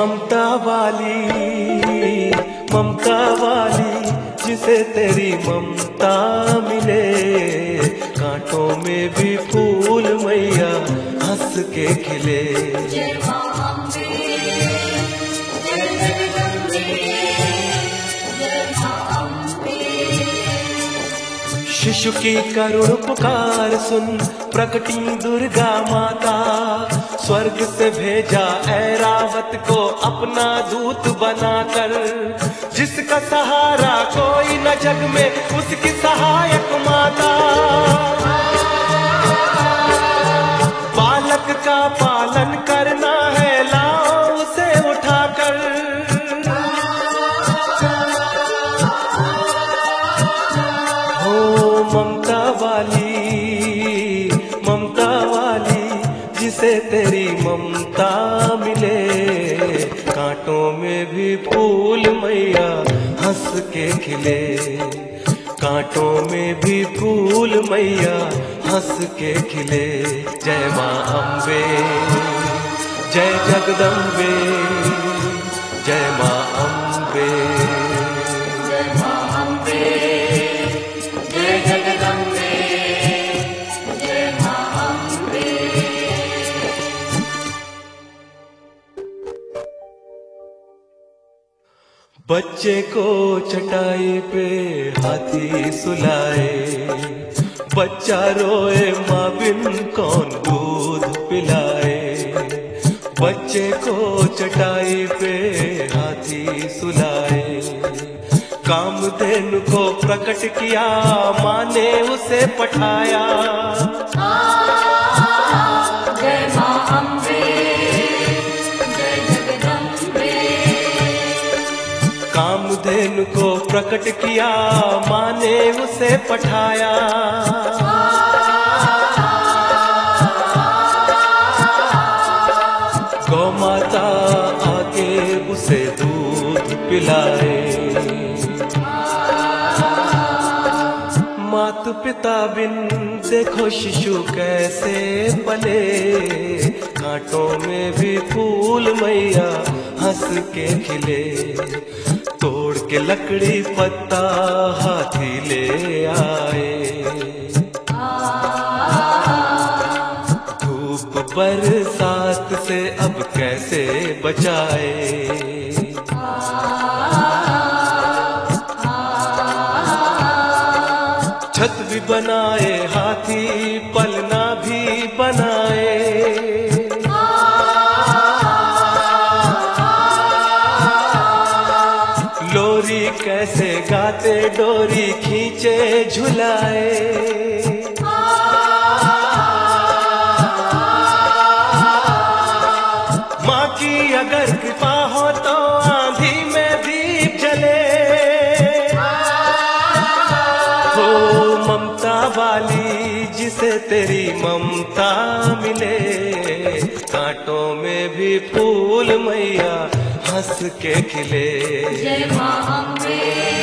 ममता वाली जिसे तेरी ममता मिले, कांटों में भी फूल मैया हंस के खिले। शिशु की करुण पुकार सुन प्रकटी दुर्गा माता, स्वर्ग से भेजा ऐरावत को अपना दूत बनाकर। जिसका सहारा कोई न जग में उसकी सहायक माता, बालक का पालन करना है लाओ उसे उठाकर। हो ममता वाली जिसे तेरी ममता मिले, कांटों में भी फूल मैया हंस के खिले। कांटों में भी फूल मैया हंस के खिले। जय माँ अम्बे, जय जगदम्बे, जय माँ अम्बे, जय माँ अम्बे, जय जगदम्बे, जय माँ अम्बे। बच्चे को चटाई पे हाथी सुलाए, बच्चा रोए माँ बिन कौन दूध पिलाए। बच्चे को चटाई पे हाथी सुलाए, कामधेनु को प्रकट किया माँ ने उसे पठाया। जय माँ अम्बे, जय जगदम्बे। कामधेनु को प्रकट किया माँ ने उसे पठाया। गौ माता आके उसे दूध पिलाए। माता पिता बिन देखो शिशु कैसे पले, कांटों में भी फूल मैया हंस के खिले। तोड़ के लकड़ी पत्ता हाथी ले आए, धूप बरसात से अब कैसे बचाए। छत भी बनाए हाथी पलना भी बनाए। लोरी कैसे गाते डोरी खींचे झुलाए। माँ की अगर कृपा हो तो आंधी में दीप जले। हो ममता वाली जिसे तेरी ममता मिले, कांटों में भी फूल मैया हंस के खिले। जय माँ अम्बे।